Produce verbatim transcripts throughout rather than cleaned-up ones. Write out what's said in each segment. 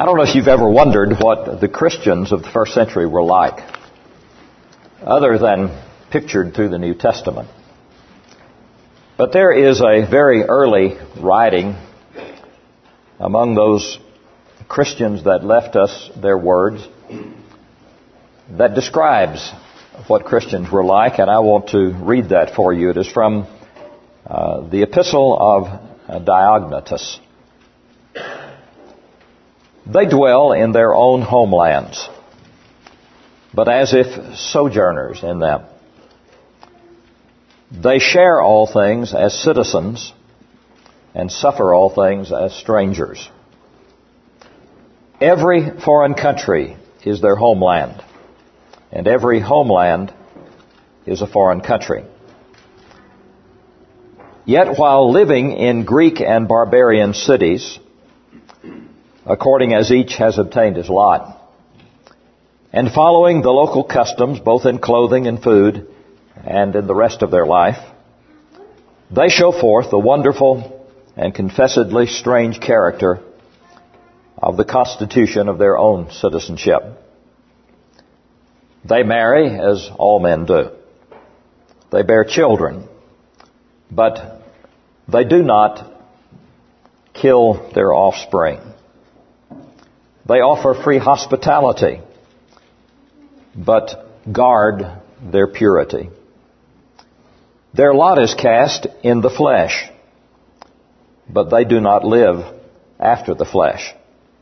I don't know if you've ever wondered what the Christians of the first century were like, other than pictured through the New Testament. But there is a very early writing among those Christians that left us their words that describes what Christians were like, and I want to read that for you. It is from uh, the Epistle of uh, Diognetus. They dwell in their own homelands, but as if sojourners in them. They share all things as citizens and suffer all things as strangers. Every foreign country is their homeland, and every homeland is a foreign country. Yet while living in Greek and barbarian cities, according as each has obtained his lot, and following the local customs both in clothing and food and in the rest of their life, they show forth the wonderful and confessedly strange character of the constitution of their own citizenship. They marry as all men do. They bear children, but they do not kill their offspring. They offer free hospitality, but guard their purity. Their lot is cast in the flesh, but they do not live after the flesh.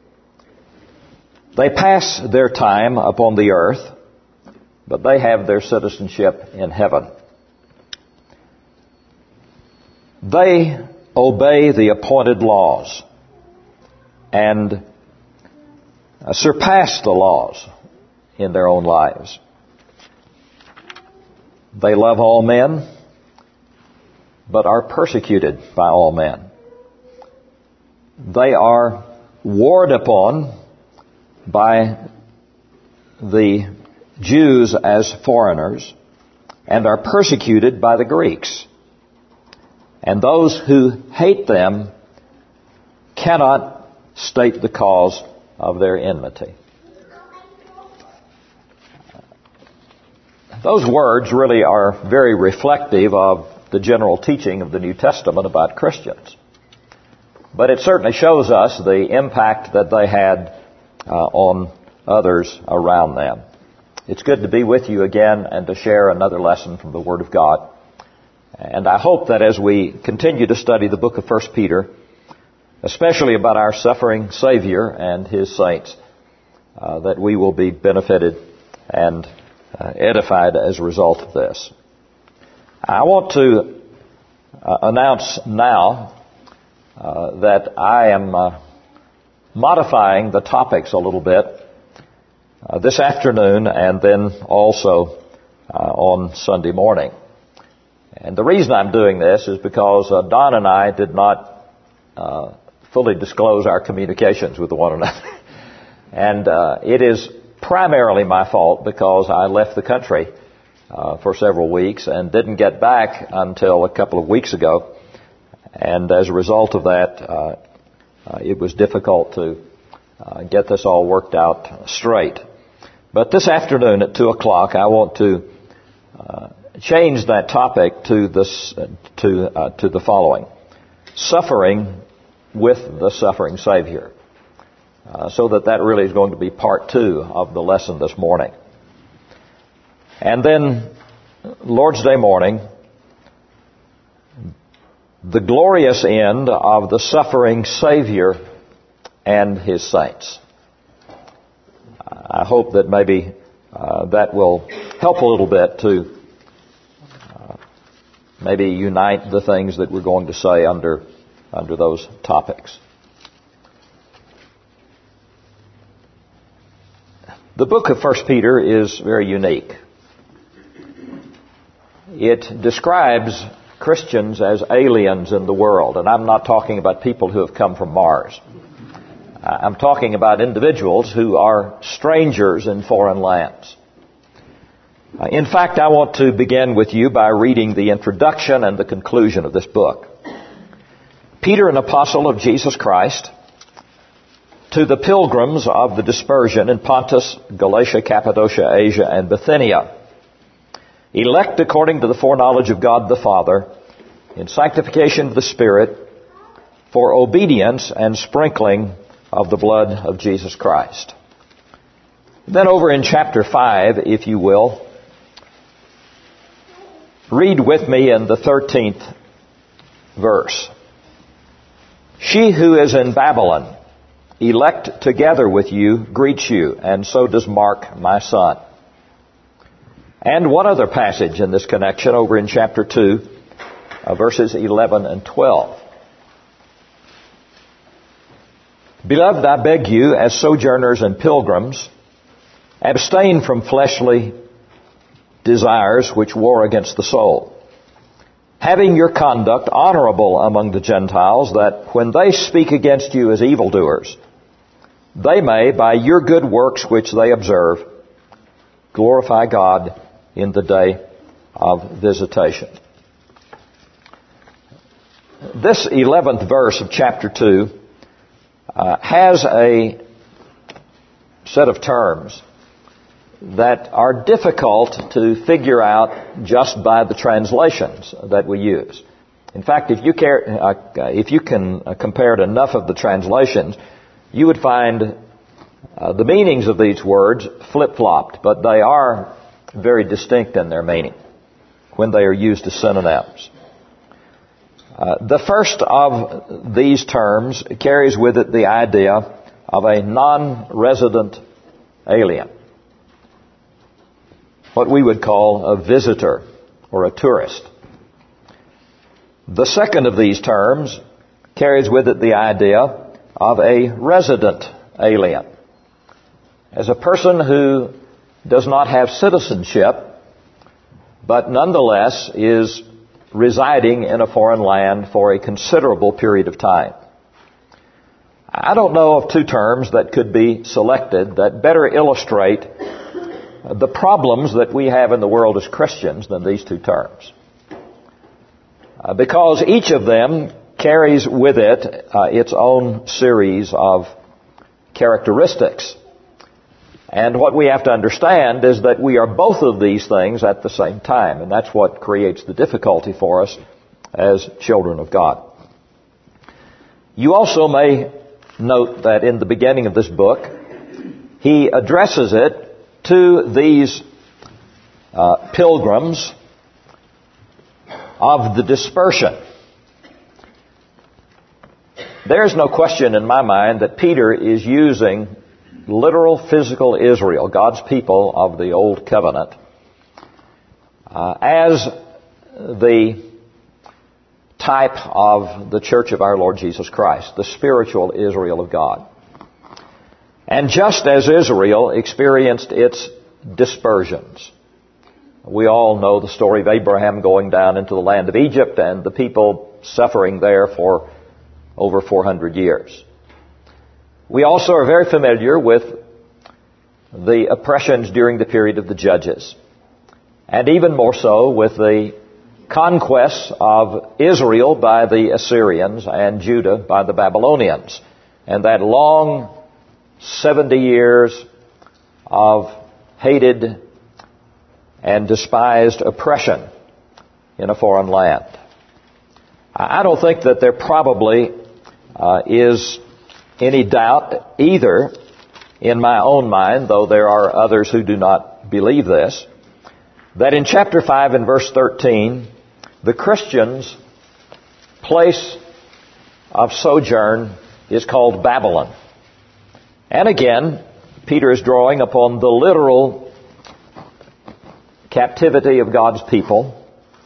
They pass their time upon the earth, but they have their citizenship in heaven. They obey the appointed laws and surpass the laws in their own lives. They love all men, but are persecuted by all men. They are warred upon by the Jews as foreigners and are persecuted by the Greeks. And those who hate them cannot state the cause of their enmity. Those words really are very reflective of the general teaching of the New Testament about Christians. But it certainly shows us the impact that they had uh, on others around them. It's good to be with you again and to share another lesson from the Word of God. And I hope that as we continue to study the book of First Peter, especially about our suffering Savior and His saints, uh, that we will be benefited and uh, edified as a result of this. I want to uh, announce now uh, that I am uh, modifying the topics a little bit uh, this afternoon and then also uh, on Sunday morning. And the reason I'm doing this is because uh, Don and I did not uh, fully disclose our communications with one another. And uh, it is primarily my fault because I left the country uh, for several weeks and didn't get back until a couple of weeks ago. And as a result of that, uh, uh, it was difficult to uh, get this all worked out straight. But this afternoon at two o'clock, I want to uh, change that topic to this uh, to uh, to the following: suffering with the suffering Savior. Uh, so that that really is going to be part two of the lesson this morning. And then, Lord's Day morning, the glorious end of the suffering Savior and His saints. I hope that maybe uh, that will help a little bit to uh, maybe unite the things that we're going to say under under those topics. The book of First Peter is very unique. It describes Christians as aliens in the world, and I'm not talking about people who have come from Mars. I'm talking about individuals who are strangers in foreign lands. In fact, I want to begin with you by reading the introduction and the conclusion of this book. Peter, an apostle of Jesus Christ, to to the pilgrims of the dispersion in Pontus, Galatia, Cappadocia, Asia, and Bithynia, elect according to the foreknowledge of God the Father, in sanctification of the Spirit, for obedience and sprinkling of the blood of Jesus Christ. Then over in chapter five, if you will, read with me in the thirteenth verse. She who is in Babylon, elect together with you, greets you, and so does Mark, my son. And one other passage in this connection over in chapter two, uh, verses eleven and twelve. Beloved, I beg you, as sojourners and pilgrims, abstain from fleshly desires which war against the soul, having your conduct honorable among the Gentiles, that when they speak against you as evildoers, they may, by your good works which they observe, glorify God in the day of visitation. This eleventh verse of chapter two uh, has a set of terms that are difficult to figure out just by the translations that we use. In fact, if you, care, uh, if you can uh, compare enough of the translations, you would find uh, the meanings of these words flip-flopped, but they are very distinct in their meaning when they are used as synonyms. Uh, the first of these terms carries with it the idea of a non-resident alien, what we would call a visitor or a tourist. The second of these terms carries with it the idea of a resident alien, as a person who does not have citizenship, but nonetheless is residing in a foreign land for a considerable period of time. I don't know of two terms that could be selected that better illustrate the problems that we have in the world as Christians than these two terms. Uh, because each of them carries with it uh, its own series of characteristics. And what we have to understand is that we are both of these things at the same time, and that's what creates the difficulty for us as children of God. You also may note that in the beginning of this book, he addresses it to these uh, pilgrims of the dispersion. There's no question in my mind that Peter is using literal physical Israel, God's people of the Old Covenant, uh, as the type of the church of our Lord Jesus Christ, the spiritual Israel of God. And just as Israel experienced its dispersions, we all know the story of Abraham going down into the land of Egypt and the people suffering there for over four hundred years. We also are very familiar with the oppressions during the period of the Judges, and even more so with the conquests of Israel by the Assyrians and Judah by the Babylonians, and that long seventy years of hated and despised oppression in a foreign land. I don't think that there probably uh, is any doubt either in my own mind, though there are others who do not believe this, that in chapter five and verse thirteen, the Christians' place of sojourn is called Babylon. And again, Peter is drawing upon the literal captivity of God's people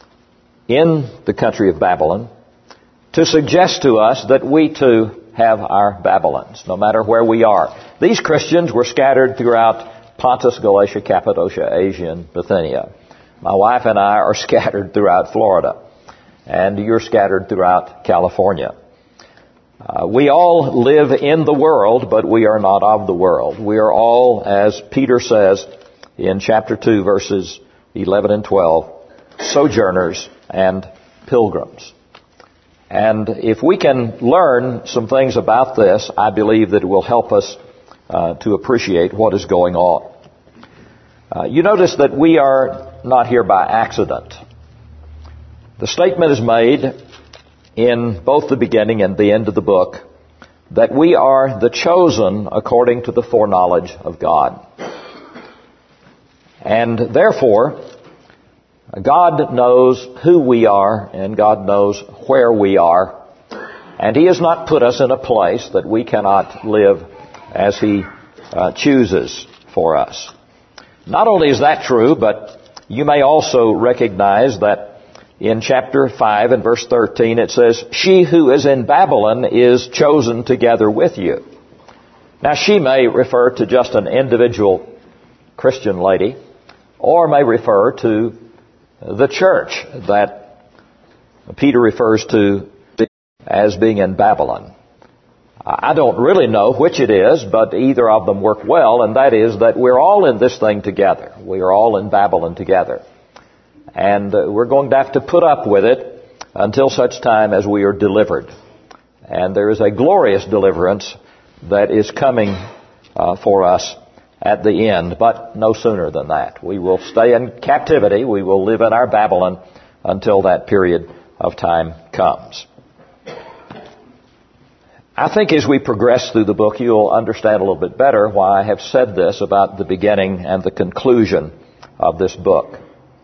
in the country of Babylon to suggest to us that we too have our Babylons, no matter where we are. These Christians were scattered throughout Pontus, Galatia, Cappadocia, Asia, and Bithynia. My wife and I are scattered throughout Florida, and you're scattered throughout California. Uh, we all live in the world, but we are not of the world. We are all, as Peter says in chapter two, verses eleven and twelve, sojourners and pilgrims. And if we can learn some things about this, I believe that it will help us uh, to appreciate what is going on. Uh, you notice that we are not here by accident. The statement is made in both the beginning and the end of the book that we are the chosen according to the foreknowledge of God. And therefore, God knows who we are and God knows where we are. And He has not put us in a place that we cannot live as He uh, chooses for us. Not only is that true, but you may also recognize that in chapter five and verse thirteen it says, "She who is in Babylon is chosen together with you." Now she may refer to just an individual Christian lady, or may refer to the church that Peter refers to as being in Babylon. I don't really know which it is, but either of them work well, and that is that we're all in this thing together. We are all in Babylon together. And uh, we're going to have to put up with it until such time as we are delivered. And there is a glorious deliverance that is coming uh, for us at the end, but no sooner than that. We will stay in captivity. We will live in our Babylon until that period of time comes. I think as we progress through the book, you'll understand a little bit better why I have said this about the beginning and the conclusion of this book.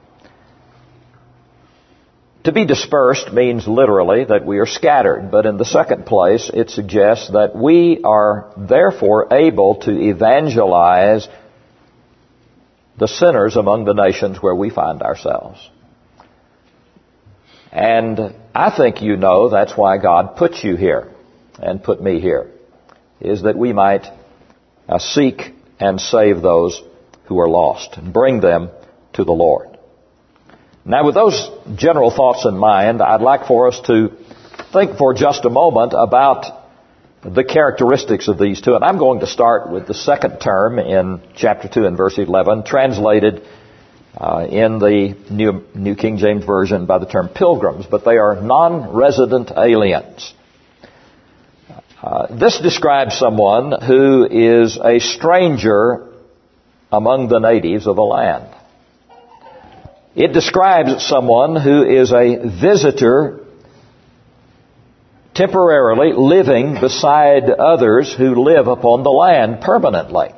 To be dispersed means literally that we are scattered, but in the second place, it suggests that we are therefore able to evangelize the sinners among the nations where we find ourselves. And I think you know that's why God put you here and put me here, is that we might uh, seek and save those who are lost and bring them to the Lord. Now, with those general thoughts in mind, I'd like for us to think for just a moment about the characteristics of these two. And I'm going to start with the second term in chapter two and verse eleven, translated uh, in the New, New King James Version by the term pilgrims, but they are non-resident aliens. Uh, this describes someone who is a stranger among the natives of a land. It describes someone who is a visitor temporarily living beside others who live upon the land permanently.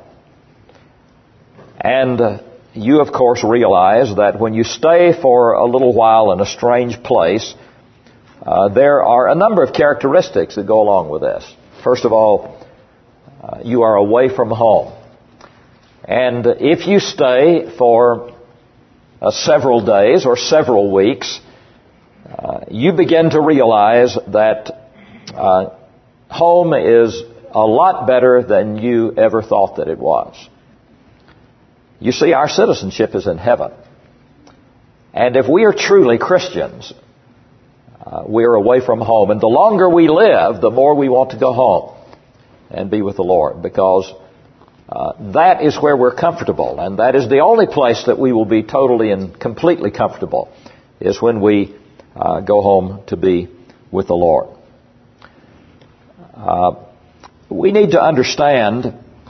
And uh, you, of course, realize that when you stay for a little while in a strange place, uh, there are a number of characteristics that go along with this. First of all, uh, you are away from home. And if you stay for Uh, several days or several weeks, uh, you begin to realize that uh, home is a lot better than you ever thought that it was. You see, our citizenship is in heaven. And if we are truly Christians, uh, we are away from home. And the longer we live, the more we want to go home and be with the Lord, because Uh, that is where we're comfortable, and that is the only place that we will be totally and completely comfortable, is when we uh, go home to be with the Lord. Uh, we need to understand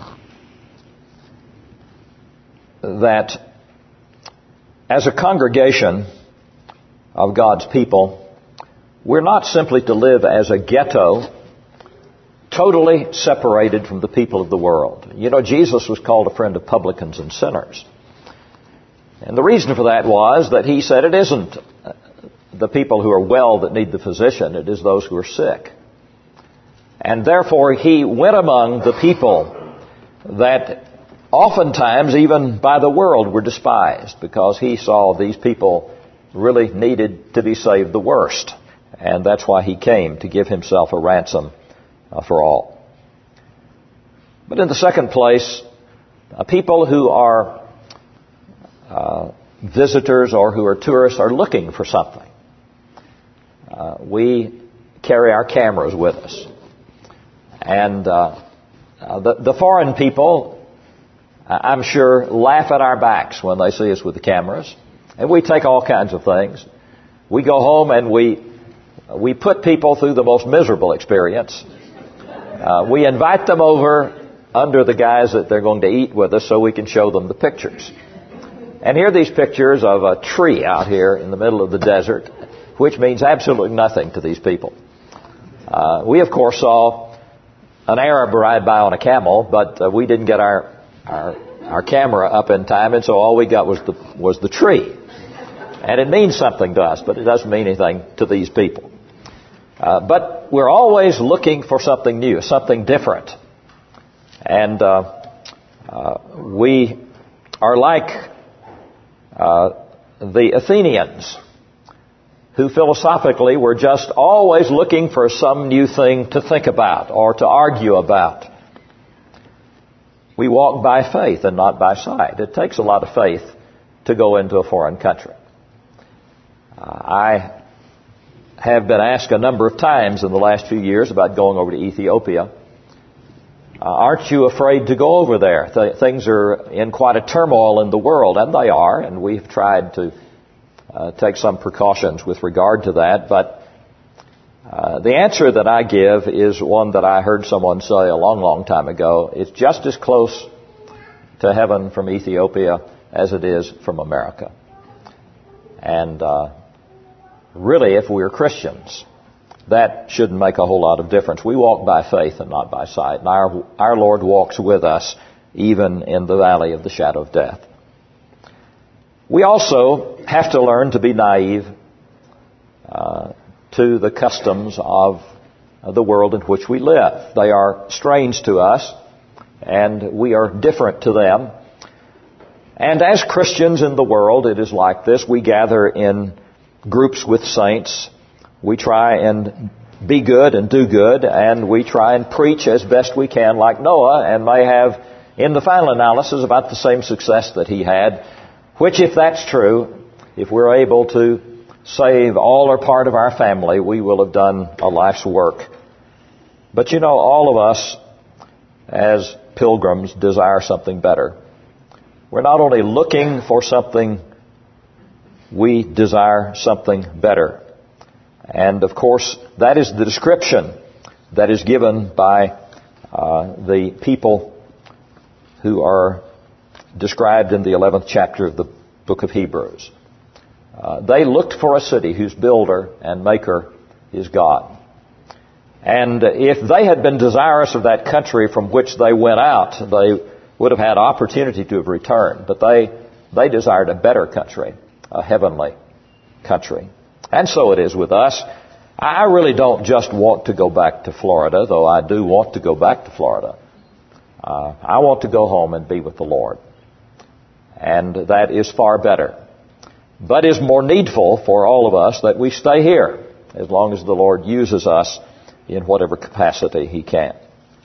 that as a congregation of God's people, we're not simply to live as a ghetto, totally separated from the people of the world. You know, Jesus was called a friend of publicans and sinners. And the reason for that was that He said it isn't the people who are well that need the physician, it is those who are sick. And therefore He went among the people that oftentimes, even by the world, were despised, because He saw these people really needed to be saved the worst. And that's why He came, to give Himself a ransom for all. But in the second place, uh, people who are uh, visitors or who are tourists are looking for something. Uh, we carry our cameras with us. And uh, uh, the, the foreign people, I'm sure, laugh at our backs when they see us with the cameras. And we take all kinds of things. We go home and we we put people through the most miserable experience. Uh, we invite them over under the guise that they're going to eat with us so we can show them the pictures. And here are these pictures of a tree out here in the middle of the desert, which means absolutely nothing to these people. Uh, we, of course, saw an Arab ride by on a camel, but uh, we didn't get our, our our camera up in time, and so all we got was the was the tree. And it means something to us, but it doesn't mean anything to these people. Uh, but we're always looking for something new, something different. And uh, uh, we are like uh, the Athenians, who philosophically were just always looking for some new thing to think about or to argue about. We walk by faith and not by sight. It takes a lot of faith to go into a foreign country. Uh, I have been asked a number of times in the last few years about going over to Ethiopia. Uh, aren't you afraid to go over there? Th- things are in quite a turmoil in the world, and they are, and we've tried to uh, take some precautions with regard to that. But uh, the answer that I give is one that I heard someone say a long, long time ago. It's just as close to heaven from Ethiopia as it is from America. And uh, really, if we're Christians, that shouldn't make a whole lot of difference. We walk by faith and not by sight. And our, our Lord walks with us even in the valley of the shadow of death. We also have to learn to be naive uh, to the customs of the world in which we live. They are strange to us, and we are different to them. And as Christians in the world, it is like this. We gather in groups with saints. We try and be good and do good, and we try and preach as best we can like Noah, and may have, in the final analysis, about the same success that he had, which, if that's true, if we're able to save all or part of our family, we will have done a life's work. But you know, all of us, as pilgrims, desire something better. We're not only looking for something, we desire something better. And of course, that is the description that is given by uh, the people who are described in the eleventh chapter of the book of Hebrews. Uh, they looked for a city whose builder and maker is God. And if they had been desirous of that country from which they went out, they would have had opportunity to have returned. But they, they desired a better country, a heavenly country. And so it is with us. I really don't just want to go back to Florida, though I do want to go back to Florida. Uh, I want to go home and be with the Lord. And that is far better. But is more needful for all of us that we stay here as long as the Lord uses us in whatever capacity He can.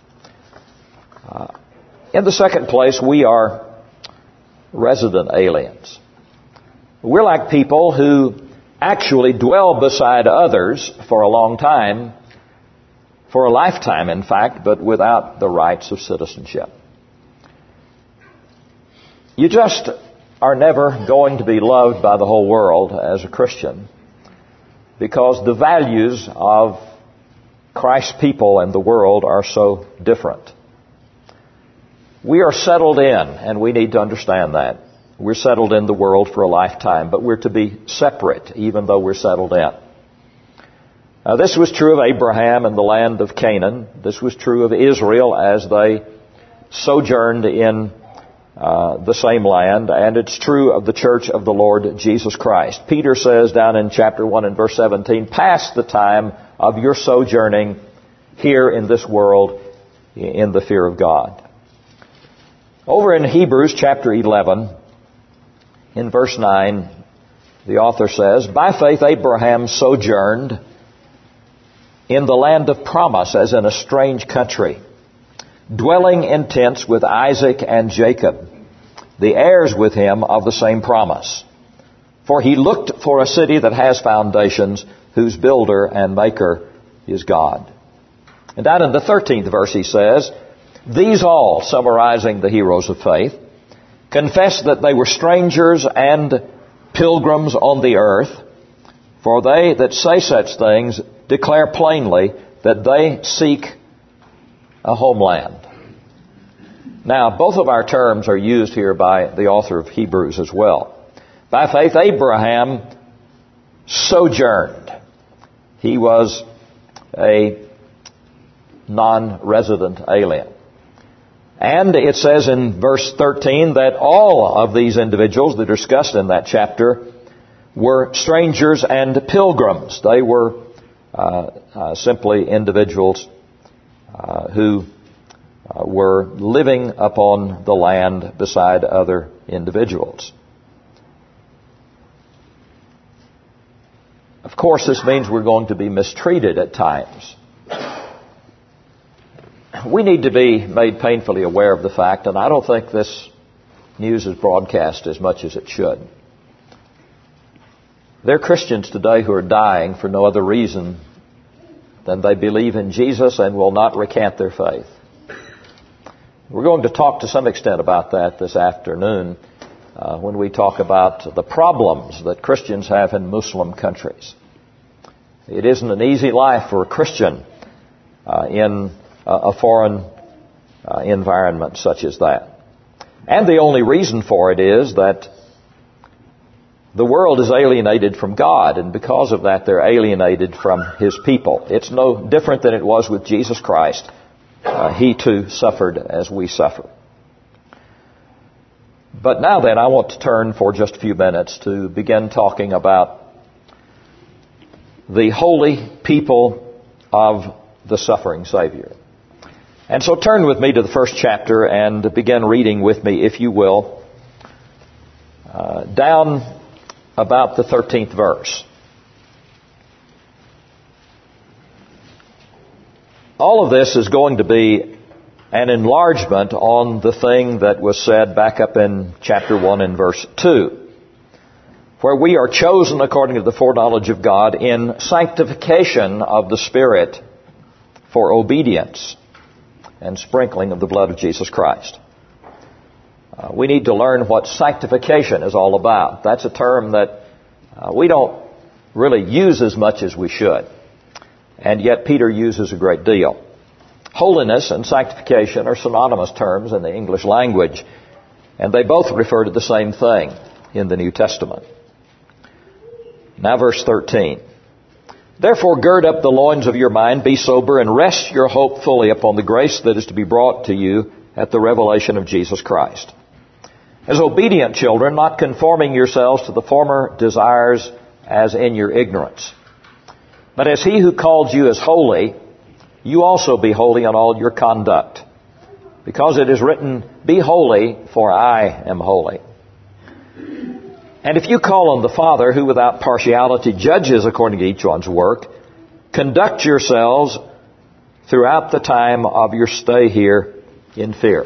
Uh, in the second place, we are resident aliens. We're like people who actually dwell beside others for a long time, for a lifetime in fact, but without the rights of citizenship. You just are never going to be loved by the whole world as a Christian, because the values of Christ's people and the world are so different. We are settled in, and we need to understand that. We're settled in the world for a lifetime, but we're to be separate, even though we're settled in. Now, this was true of Abraham in the land of Canaan. This was true of Israel as they sojourned in uh, the same land, and it's true of the church of the Lord Jesus Christ. Peter says down in chapter one and verse seventeen, "Pass the time of your sojourning here in this world in the fear of God." Over in Hebrews chapter eleven, in verse nine, the author says, "By faith Abraham sojourned in the land of promise as in a strange country, dwelling in tents with Isaac and Jacob, the heirs with him of the same promise. For he looked for a city that has foundations, whose builder and maker is God." And down in the thirteenth verse he says, "These all," summarizing the heroes of faith, "confessed that they were strangers and pilgrims on the earth. For they that say such things declare plainly that they seek a homeland. Now, both of our terms are used here by the author of Hebrews as well. By faith, Abraham sojourned. He was a non-resident alien. And it says in verse thirteen that all of these individuals that are discussed in that chapter were strangers and pilgrims. They were uh, uh, simply individuals uh, who uh, were living upon the land beside other individuals. Of course, this means we're going to be mistreated at times. We need to be made painfully aware of the fact, and I don't think this news is broadcast as much as it should. There are Christians today who are dying for no other reason than they believe in Jesus and will not recant their faith. We're going to talk to some extent about that this afternoon uh, when we talk about the problems that Christians have in Muslim countries. It isn't an easy life for a Christian uh, in a foreign uh, environment such as that. And the only reason for it is that the world is alienated from God, and because of that they're alienated from His people. It's no different than it was with Jesus Christ. Uh, he too suffered as we suffer. But now then, I want to turn for just a few minutes to begin talking about the holy people of the suffering Savior. And so turn with me to the first chapter and begin reading with me, if you will, uh, down about the thirteenth verse. All of this is going to be an enlargement on the thing that was said back up in chapter one and verse two, where we are chosen according to the foreknowledge of God in sanctification of the Spirit for obedience and sprinkling of the blood of Jesus Christ. Uh, we need to learn what sanctification is all about. That's a term that uh, we don't really use as much as we should. And yet Peter uses a great deal. Holiness and sanctification are synonymous terms in the English language, and they both refer to the same thing in the New Testament. Now verse thirteen. Therefore gird up the loins of your mind, be sober, and rest your hope fully upon the grace that is to be brought to you at the revelation of Jesus Christ. As obedient children, not conforming yourselves to the former desires as in your ignorance. But as He who called you is holy, you also be holy in all your conduct. Because it is written, be holy, for I am holy. And if you call on the Father, who without partiality judges according to each one's work, conduct yourselves throughout the time of your stay here in fear.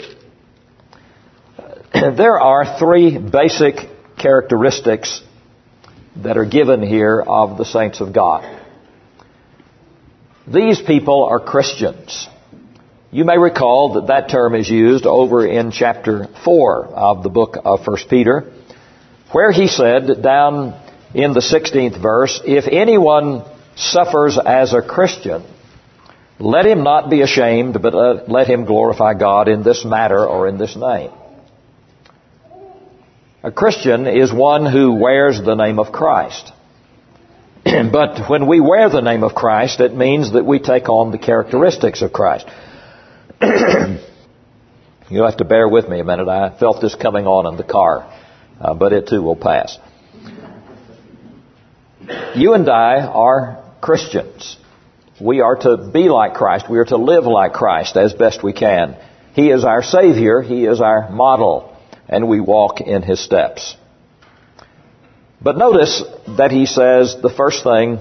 There are three basic characteristics that are given here of the saints of God. These people are Christians. You may recall that that term is used over in chapter four of the book of First Peter, where he said down in the sixteenth verse, if anyone suffers as a Christian, let him not be ashamed, but let him glorify God in this matter or in this name. A Christian is one who wears the name of Christ. But when we wear the name of Christ, it means that we take on the characteristics of Christ. You'll have to bear with me a minute. I felt this coming on in the car. Uh, but it too will pass. You and I are Christians. We are to be like Christ. We are to live like Christ as best we can. He is our Savior. He is our model. And we walk in His steps. But notice that he says the first thing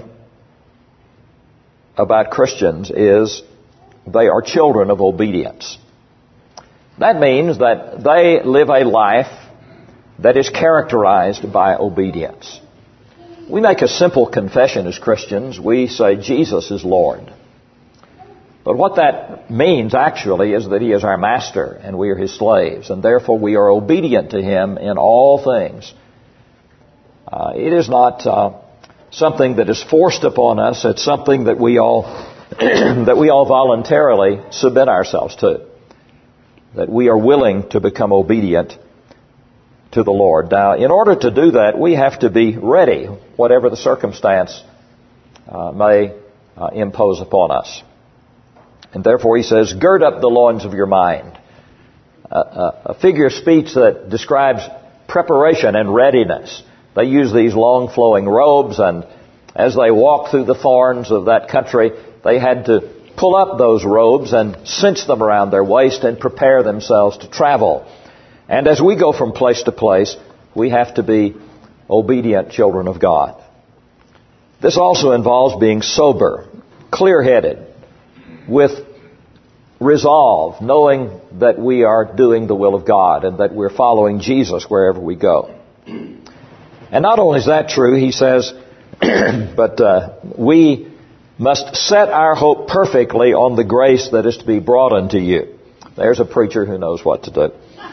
about Christians is they are children of obedience. That means that they live a life that is characterized by obedience. We make a simple confession as Christians. We say Jesus is Lord. But what that means actually is that He is our master and we are His slaves, and therefore we are obedient to Him in all things. Uh, it is not uh, something that is forced upon us. It's something that we all that we all voluntarily submit ourselves to, that we are willing to become obedient to the Lord. Now, in order to do that, we have to be ready, whatever the circumstance uh, may uh, impose upon us. And therefore, he says, gird up the loins of your mind. Uh, uh, a figure of speech that describes preparation and readiness. They use these long flowing robes, and as they walked through the thorns of that country, they had to pull up those robes and cinch them around their waist and prepare themselves to travel. And as we go from place to place, we have to be obedient children of God. This also involves being sober, clear-headed, with resolve, knowing that we are doing the will of God and that we're following Jesus wherever we go. And not only is that true, he says, but uh, we must set our hope perfectly on the grace that is to be brought unto you. There's a preacher who knows what to do.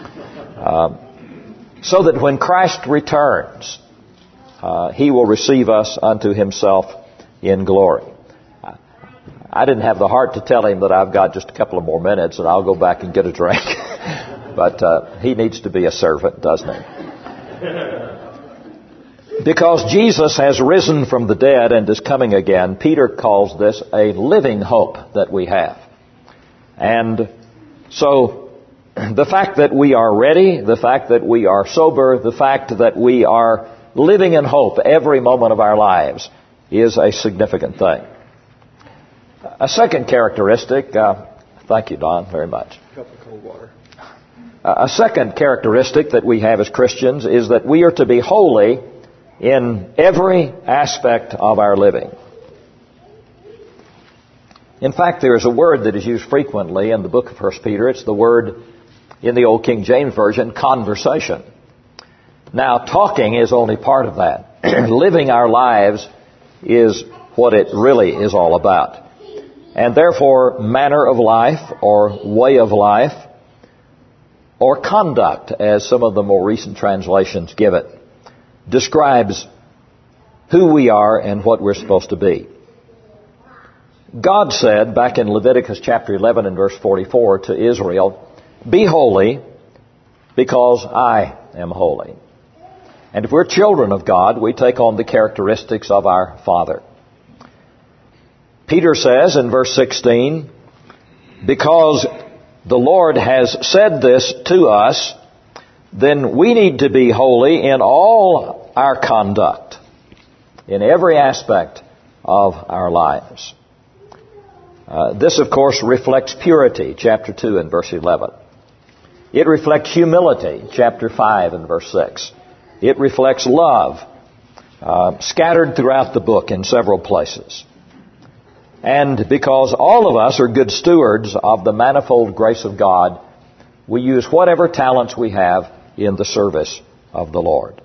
Um, so that when Christ returns, uh, he will receive us unto himself in glory. I didn't have the heart to tell him that I've got just a couple of more minutes and I'll go back and get a drink. But uh, he needs to be a servant, doesn't he? Because Jesus has risen from the dead and is coming again, Peter calls this a living hope that we have. And so the fact that we are ready, the fact that we are sober, the fact that we are living in hope every moment of our lives is a significant thing. A second characteristic, uh, thank you, Don, very much. A cup of cold water. Uh, a second characteristic that we have as Christians is that we are to be holy in every aspect of our living. In fact, there is a word that is used frequently in the book of First Peter. It's the word in the Old King James Version, conversation. Now, talking is only part of that. Living our lives is what it really is all about. And therefore, manner of life or way of life or conduct, as some of the more recent translations give it, describes who we are and what we're supposed to be. God said back in Leviticus chapter eleven and verse forty-four to Israel, be holy because I am holy. And if we're children of God, we take on the characteristics of our Father. Peter says in verse sixteen, because the Lord has said this to us, then we need to be holy in all our conduct, in every aspect of our lives. Uh, this, of course, reflects purity, chapter two and verse eleven. It reflects humility, chapter five and verse six. It reflects love, uh, scattered throughout the book in several places. And because all of us are good stewards of the manifold grace of God, we use whatever talents we have in the service of the Lord.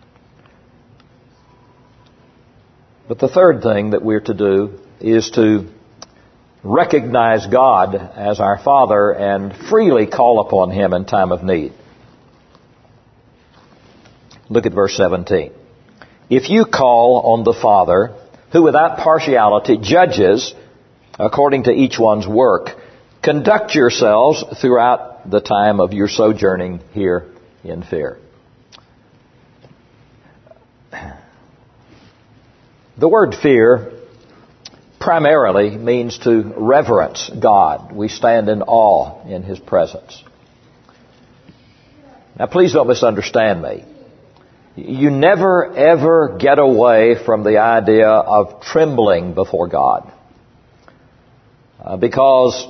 But the third thing that we're to do is to recognize God as our Father and freely call upon Him in time of need. Look at verse seventeen. If you call on the Father, who without partiality judges according to each one's work, conduct yourselves throughout the time of your sojourning here in fear. The word fear primarily means to reverence God. We stand in awe in His presence. Now, please don't misunderstand me. You never, ever get away from the idea of trembling before God. Uh, because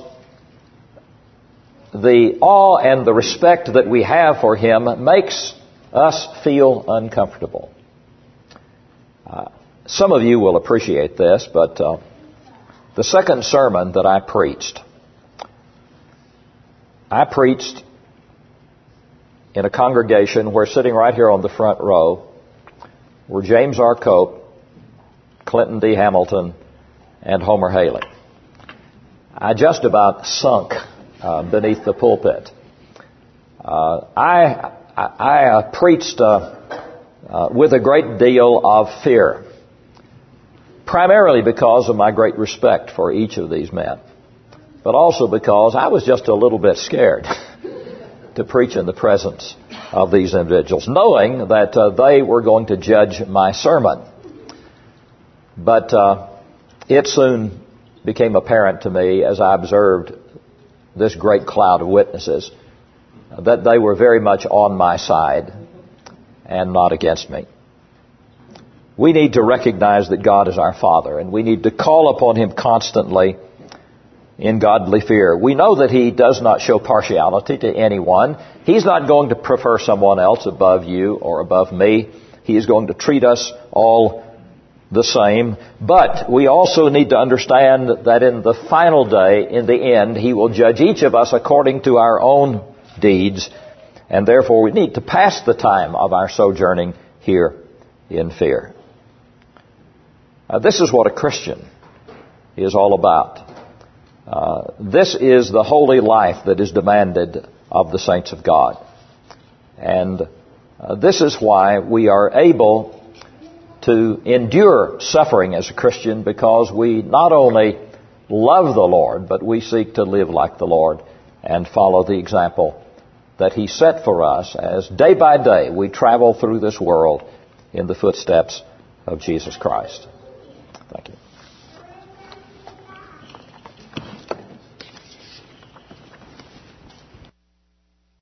the awe and the respect that we have for Him makes us feel uncomfortable. Uh, some of you will appreciate this, but uh, the second sermon that I preached, I preached in a congregation where, sitting right here on the front row, were James R. Cope, Clinton D. Hamilton, and Homer Haley. I just about sunk uh, beneath the pulpit. Uh, I, I, I uh, preached uh, uh, with a great deal of fear. primarily because of my great respect for each of these men, but also because I was just a little bit scared to preach in the presence of these individuals, knowing that uh, they were going to judge my sermon. But uh, it soon became apparent to me as I observed this great cloud of witnesses that they were very much on my side and not against me. We need to recognize that God is our Father, and we need to call upon Him constantly in godly fear. We know that He does not show partiality to anyone. He's not going to prefer someone else above you or above me. He is going to treat us all the same. But we also need to understand that in the final day, in the end, He will judge each of us according to our own deeds, and therefore we need to pass the time of our sojourning here in fear. Uh, this is what a Christian is all about. Uh, this is the holy life that is demanded of the saints of God. And uh, this is why we are able to endure suffering as a Christian, because we not only love the Lord, but we seek to live like the Lord and follow the example that He set for us as day by day we travel through this world in the footsteps of Jesus Christ.